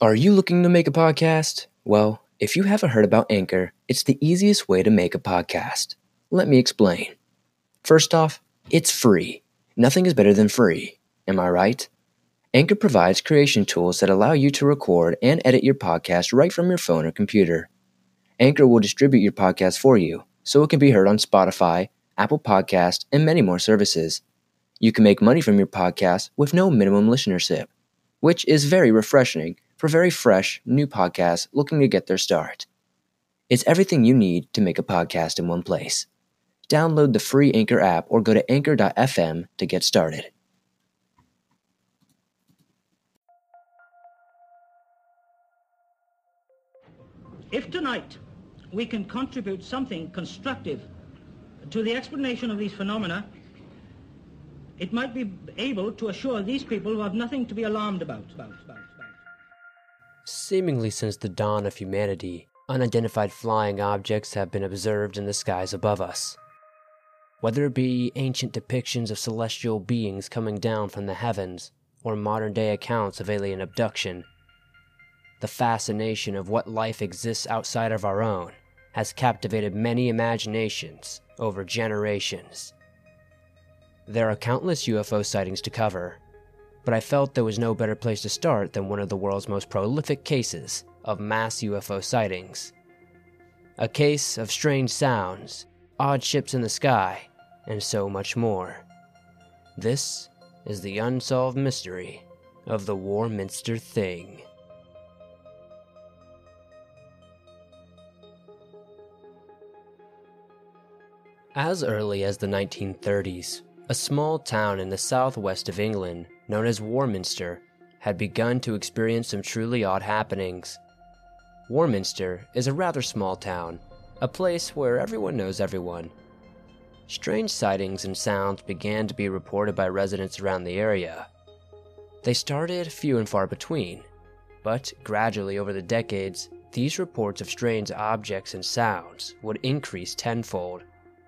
Are you looking to make a podcast? Well, if you haven't heard about Anchor, it's the easiest way to make a podcast. Let me explain. First off, it's free. Nothing is better than free. Am I right? Anchor provides creation tools that allow you to record and edit your podcast right from your phone or computer. Anchor will distribute your podcast for you, so it can be heard on Spotify, Apple Podcast, and many more services. You can make money from your podcast with no minimum listenership, which is very refreshing for very fresh, new podcasts looking to get their start. It's everything you need to make a podcast in one place. Download the free Anchor app or go to anchor.fm to get started. If tonight we can contribute something constructive to the explanation of these phenomena, it might be able to assure these people who have nothing to be alarmed about. Seemingly since the dawn of humanity, unidentified flying objects have been observed in the skies above us. Whether it be ancient depictions of celestial beings coming down from the heavens, or modern-day accounts of alien abduction, the fascination of what life exists outside of our own has captivated many imaginations over generations. There are countless UFO sightings to cover, but I felt there was no better place to start than one of the world's most prolific cases of mass UFO sightings. A case of strange sounds, odd ships in the sky, and so much more. This is the unsolved mystery of the Warminster Thing. As early as the 1930s, a small town in the southwest of England, known as Warminster, had begun to experience some truly odd happenings. Warminster is a rather small town, a place where everyone knows everyone. Strange sightings and sounds began to be reported by residents around the area. They started few and far between, but gradually over the decades, these reports of strange objects and sounds would increase tenfold.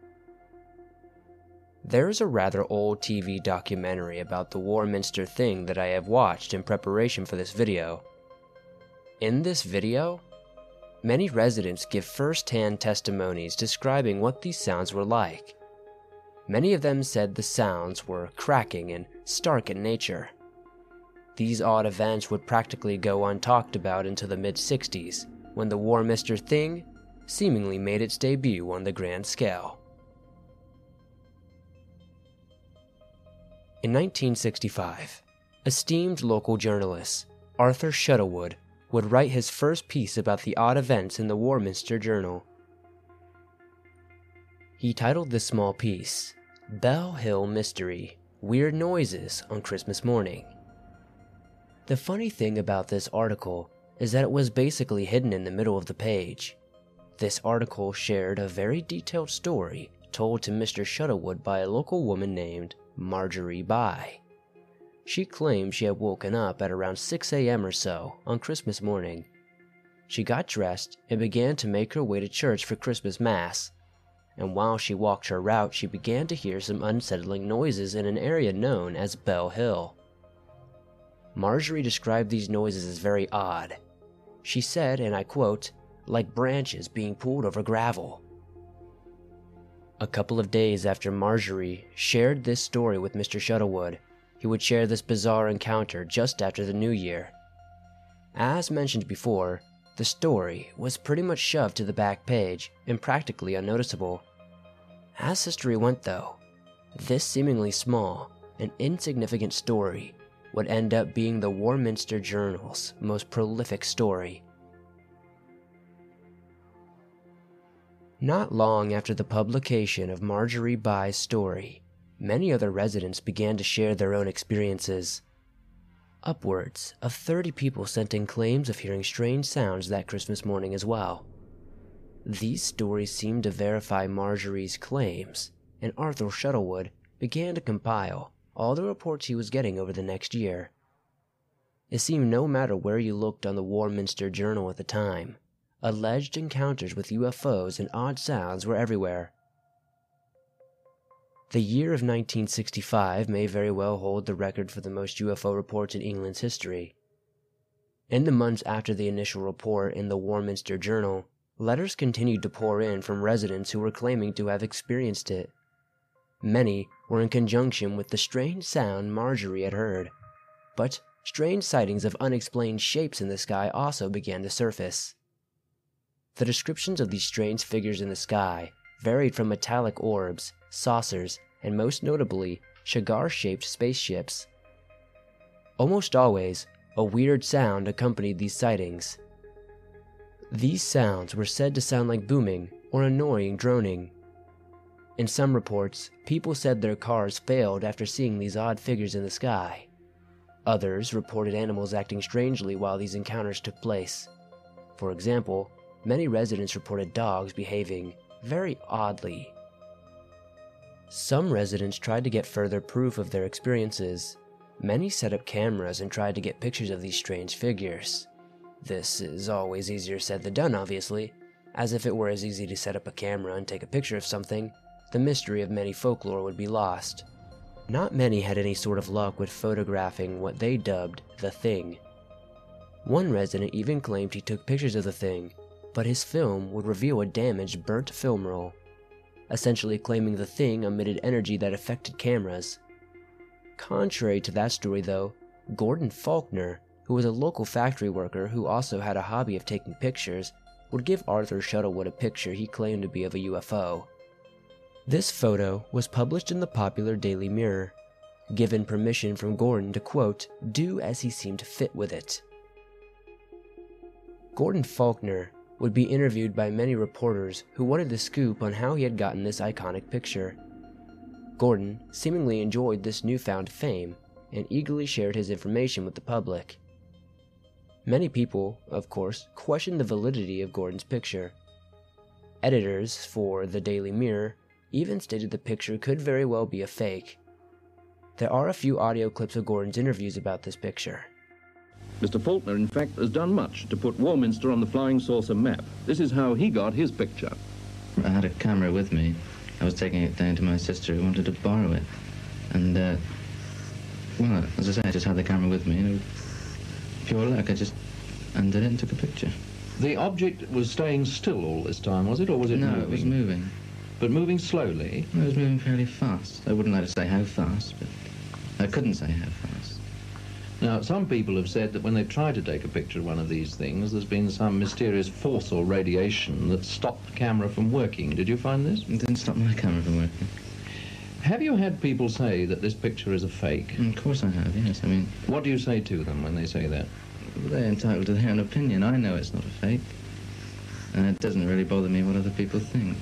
There is a rather old TV documentary about the Warminster Thing that I have watched in preparation for this video. In this video, many residents give first-hand testimonies describing what these sounds were like. Many of them said the sounds were cracking and stark in nature. These odd events would practically go untalked about until the mid-60s, when the Warminster Thing seemingly made its debut on the grand scale. In 1965, esteemed local journalist Arthur Shuttlewood would write his first piece about the odd events in the Warminster Journal. He titled this small piece, "Bell Hill Mystery: Weird Noises on Christmas Morning." The funny thing about this article is that it was basically hidden in the middle of the page. This article shared a very detailed story told to Mr. Shuttlewood by a local woman named Marjorie By. She claimed she had woken up at around 6 a.m. or so on Christmas morning. She got dressed and began to make her way to church for Christmas Mass, and while she walked her route she began to hear some unsettling noises in an area known as Bell Hill. Marjorie described these noises as very odd. She said, and I quote, "like branches being pulled over gravel." A couple of days after Marjorie shared this story with Mr. Shuttlewood, he would share this bizarre encounter just after the New Year. As mentioned before, the story was pretty much shoved to the back page and practically unnoticeable. As history went though, this seemingly small and insignificant story would end up being the Warminster Journal's most prolific story. Not long after the publication of Marjorie By's story, many other residents began to share their own experiences. Upwards of 30 people sent in claims of hearing strange sounds that Christmas morning as well. These stories seemed to verify Marjorie's claims, and Arthur Shuttlewood began to compile all the reports he was getting over the next year. It seemed no matter where you looked on the Warminster Journal at the time, alleged encounters with UFOs and odd sounds were everywhere. The year of 1965 may very well hold the record for the most UFO reports in England's history. In the months after the initial report in the Warminster Journal, letters continued to pour in from residents who were claiming to have experienced it. Many were in conjunction with the strange sound Marjorie had heard, but strange sightings of unexplained shapes in the sky also began to surface. The descriptions of these strange figures in the sky varied from metallic orbs, saucers, and most notably, cigar-shaped spaceships. Almost always, a weird sound accompanied these sightings. These sounds were said to sound like booming or annoying droning. In some reports, people said their cars failed after seeing these odd figures in the sky. Others reported animals acting strangely while these encounters took place. For example, many residents reported dogs behaving very oddly. Some residents tried to get further proof of their experiences. Many set up cameras and tried to get pictures of these strange figures. This is always easier said than done, obviously, as if it were as easy to set up a camera and take a picture of something, the mystery of many folklore would be lost. Not many had any sort of luck with photographing what they dubbed the Thing. One resident even claimed he took pictures of the Thing, but his film would reveal a damaged, burnt film roll, essentially claiming the Thing emitted energy that affected cameras. Contrary to that story though, Gordon Faulkner, who was a local factory worker who also had a hobby of taking pictures, would give Arthur Shuttlewood a picture he claimed to be of a UFO. This photo was published in the popular Daily Mirror, given permission from Gordon to, quote, do as he seemed fit with it. Gordon Faulkner would be interviewed by many reporters who wanted the scoop on how he had gotten this iconic picture. Gordon seemingly enjoyed this newfound fame and eagerly shared his information with the public. Many people, of course, questioned the validity of Gordon's picture. Editors for the Daily Mirror even stated the picture could very well be a fake. There are a few audio clips of Gordon's interviews about this picture. Mr. Faulkner, in fact, has done much to put Warminster on the flying saucer map. This is how he got his picture. I had a camera with me. I was taking it down to my sister who wanted to borrow it. And, well, as I say, I just had the camera with me. And pure luck, I just undid it and took a picture. The object was staying still all this time, was it, or was it moving? No, it was moving. But moving slowly? It was moving fairly fast. I wouldn't like to say how fast, but I couldn't say how fast. Now, some people have said that when they try to take a picture of one of these things, there's been some mysterious force or radiation that stopped the camera from working. Did you find this? It didn't stop my camera from working. Have you had people say that this picture is a fake? Of course I have, yes. I mean... What do you say to them when they say that? Well, they're entitled to their own opinion. I know it's not a fake. And it doesn't really bother me what other people think.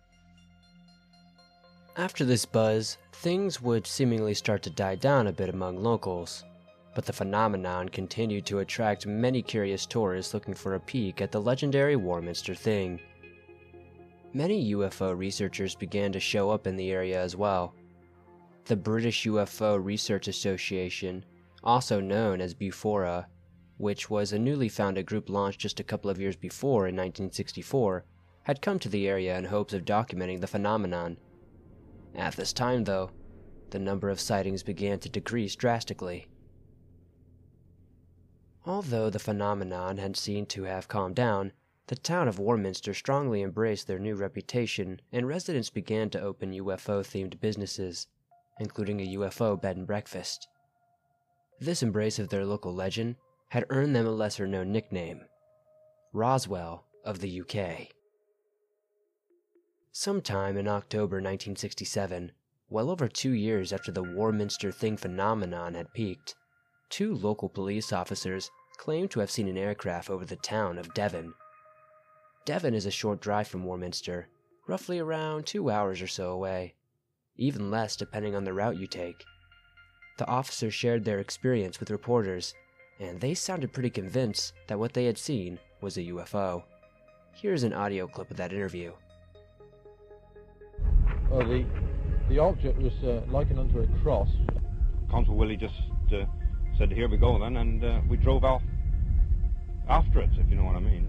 After this buzz, things would seemingly start to die down a bit among locals, but the phenomenon continued to attract many curious tourists looking for a peek at the legendary Warminster Thing. Many UFO researchers began to show up in the area as well. The British UFO Research Association, also known as BUFORA, which was a newly founded group launched just a couple of years before in 1964, had come to the area in hopes of documenting the phenomenon. At this time, though, the number of sightings began to decrease drastically. Although the phenomenon had seemed to have calmed down, the town of Warminster strongly embraced their new reputation, and residents began to open UFO-themed businesses, including a UFO bed and breakfast. This embrace of their local legend had earned them a lesser-known nickname, Roswell of the UK. Sometime in October 1967, well over 2 years after the Warminster Thing phenomenon had peaked, 2 local police officers claimed to have seen an aircraft over the town of Devon. Devon is a short drive from Warminster, roughly around 2 hours or so away, even less depending on the route you take. The officers shared their experience with reporters, and they sounded pretty convinced that what they had seen was a UFO. Here's an audio clip of that interview. Well, the object was likened unto a cross. Constable Willie just said, here we go then, and we drove off after it, if you know what I mean.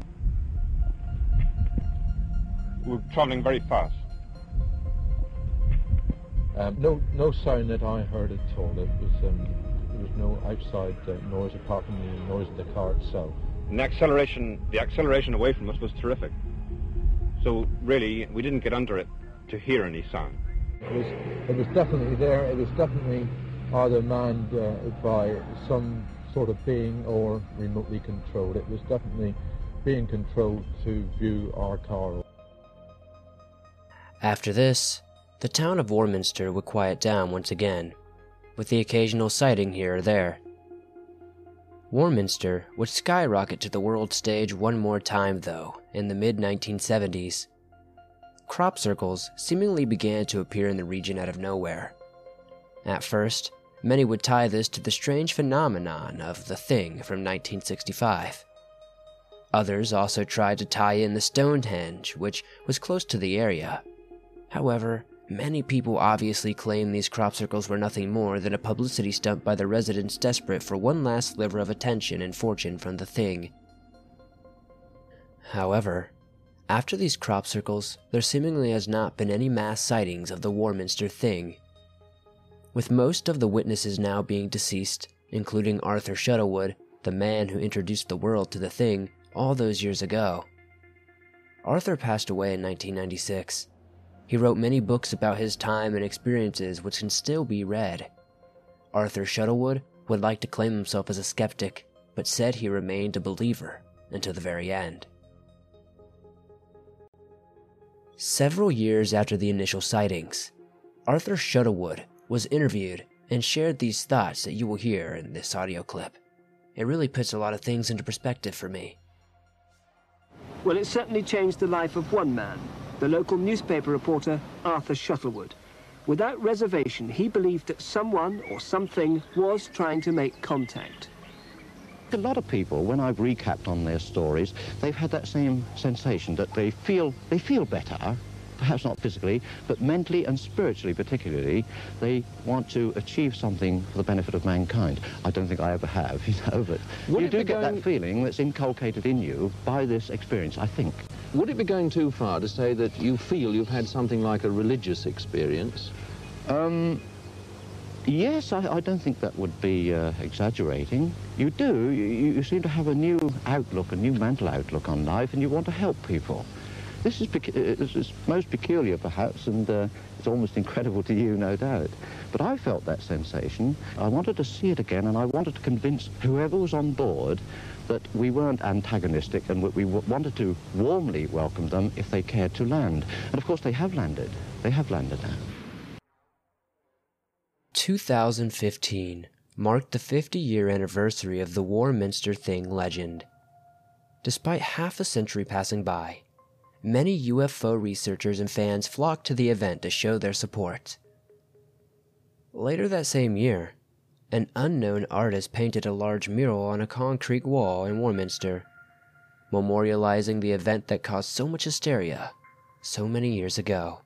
We were travelling very fast. No sound that I heard at all. It was There was no outside noise apart from the noise of the car itself. And the acceleration away from us was terrific. So really, we didn't get under it to hear any sound. It was definitely there. It was definitely either manned by some sort of being or remotely controlled. It was definitely being controlled to view our car. After this, the town of Warminster would quiet down once again, with the occasional sighting here or there. Warminster would skyrocket to the world stage one more time, though, in the mid-1970s. Crop circles seemingly began to appear in the region out of nowhere. At first, many would tie this to the strange phenomenon of the Thing from 1965. Others also tried to tie in the Stonehenge, which was close to the area. However, many people obviously claim these crop circles were nothing more than a publicity stunt by the residents desperate for one last sliver of attention and fortune from the Thing. However, after these crop circles, there seemingly has not been any mass sightings of the Warminster Thing. With most of the witnesses now being deceased, including Arthur Shuttlewood, the man who introduced the world to the Thing all those years ago. Arthur passed away in 1996. He wrote many books about his time and experiences which can still be read. Arthur Shuttlewood would like to claim himself as a skeptic, but said he remained a believer until the very end. Several years after the initial sightings, Arthur Shuttlewood was interviewed and shared these thoughts that you will hear in this audio clip. It really puts a lot of things into perspective for me. Well, it certainly changed the life of one man, the local newspaper reporter Arthur Shuttlewood. Without reservation, he believed that someone or something was trying to make contact. A lot of people, when I've recapped on their stories, they've had that same sensation that they feel better, perhaps not physically, but mentally and spiritually particularly. They want to achieve something for the benefit of mankind. I don't think I ever have, but you do get that feeling that's inculcated in you by this experience, I think. Would it be going too far to say that you feel you've had something like a religious experience? Yes, I don't think that would be exaggerating. You do. You seem to have a new outlook, a new mental outlook on life, and you want to help people. This is most peculiar, perhaps, and it's almost incredible to you, no doubt. But I felt that sensation. I wanted to see it again, and I wanted to convince whoever was on board that we weren't antagonistic and we wanted to warmly welcome them if they cared to land. And, of course, they have landed. They have landed now. 2015 marked the 50-year anniversary of the Warminster Thing legend. Despite half a century passing by, many UFO researchers and fans flocked to the event to show their support. Later that same year, an unknown artist painted a large mural on a concrete wall in Warminster, memorializing the event that caused so much hysteria so many years ago.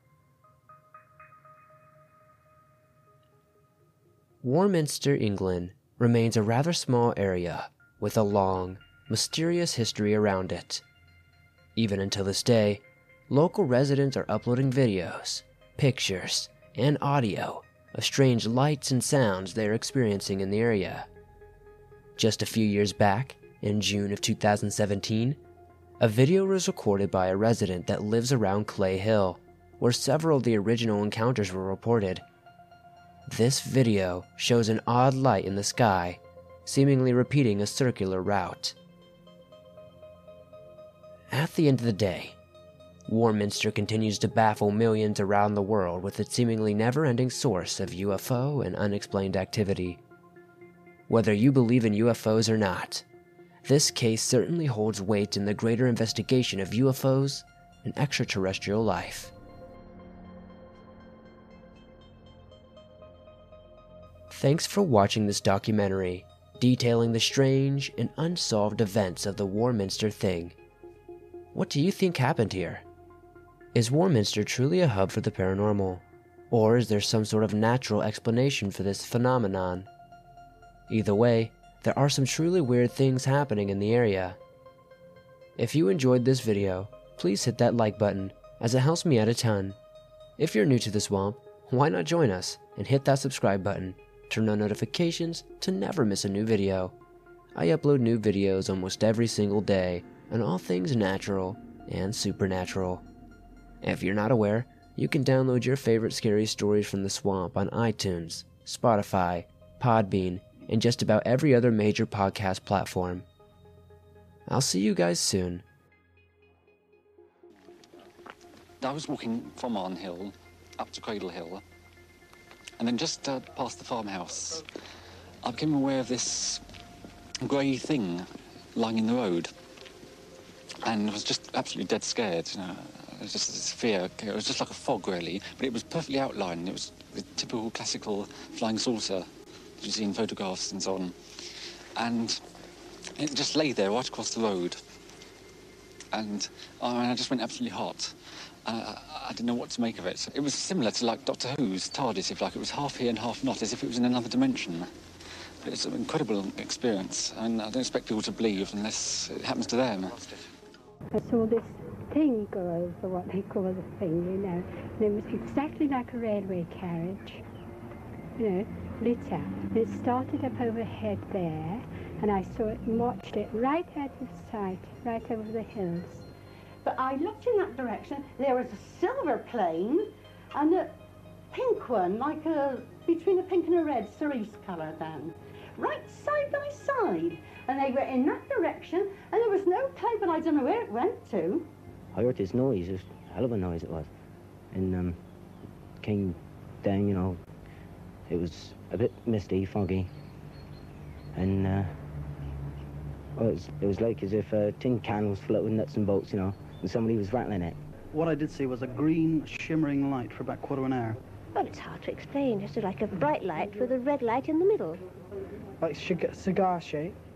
Warminster, England, remains a rather small area with a long, mysterious history around it. Even until this day, local residents are uploading videos, pictures, and audio of strange lights and sounds they are experiencing in the area. Just a few years back, in June of 2017, a video was recorded by a resident that lives around Clay Hill, where several of the original encounters were reported. This video shows an odd light in the sky, seemingly repeating a circular route. At the end of the day, Warminster continues to baffle millions around the world with its seemingly never-ending source of UFO and unexplained activity. Whether you believe in UFOs or not, this case certainly holds weight in the greater investigation of UFOs and extraterrestrial life. Thanks for watching this documentary detailing the strange and unsolved events of the Warminster Thing. What do you think happened here? Is Warminster truly a hub for the paranormal, or is there some sort of natural explanation for this phenomenon? Either way, there are some truly weird things happening in the area. If you enjoyed this video, please hit that like button, as it helps me out a ton. If you're new to the swamp, why not join us and hit that subscribe button? Turn on notifications to never miss a new video. I upload new videos almost every single day on all things natural and supernatural. If you're not aware, you can download your favorite scary stories from the swamp on iTunes, Spotify, Podbean, and just about every other major podcast platform. I'll see you guys soon. I was walking from Arn Hill up to Cradle Hill, and then just past the farmhouse, I became aware of this grey thing lying in the road, and I was just absolutely dead scared. You know, it was just this fear. It was just like a fog, really, but it was perfectly outlined. It was the typical classical flying saucer that you see in photographs and so on, and it just lay there right across the road, and I just went absolutely hot. I didn't know what to make of it. It was similar to like Doctor Who's TARDIS, if like. It was half here and half not, as if it was in another dimension. But it's an incredible experience, and I don't expect people to believe unless it happens to them. I saw this thing go over, what they call the thing, you know, and it was exactly like a railway carriage, you know, lit up. And it started up overhead there, and I saw it and watched it right out of sight, right over the hills. But I looked in that direction, there was a silver plane and a pink one, like between a pink and a red, cerise colour then. Right side by side. And they were in that direction, and there was no cloud, but I don't know where it went to. I heard this noise, it was a hell of a noise it was. And came down, you know, it was a bit misty, foggy. And well, it was like as if a tin can was floating nuts and bolts, you know, and somebody was rattling it. What I did see was a green shimmering light for about a quarter of an hour. Well, it's hard to explain. It's like a bright light with a red light in the middle. Like cigar shape.